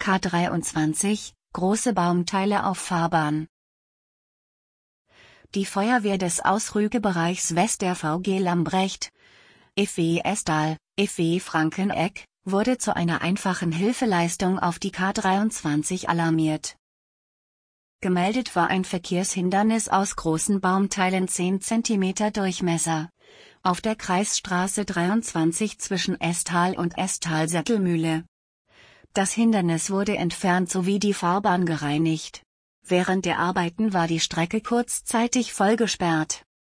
K23, große Baumteile auf Fahrbahn. Die Feuerwehr des Ausrügebereichs West der VG Lambrecht, FW Estal, FW Frankenegg, wurde zu einer einfachen Hilfeleistung auf die K23 alarmiert. Gemeldet war ein Verkehrshindernis aus großen Baumteilen 10 cm Durchmesser auf der Kreisstraße 23 zwischen Estal und Estal-Sättelmühle. Das Hindernis wurde entfernt sowie die Fahrbahn gereinigt. Während der Arbeiten war die Strecke kurzzeitig vollgesperrt.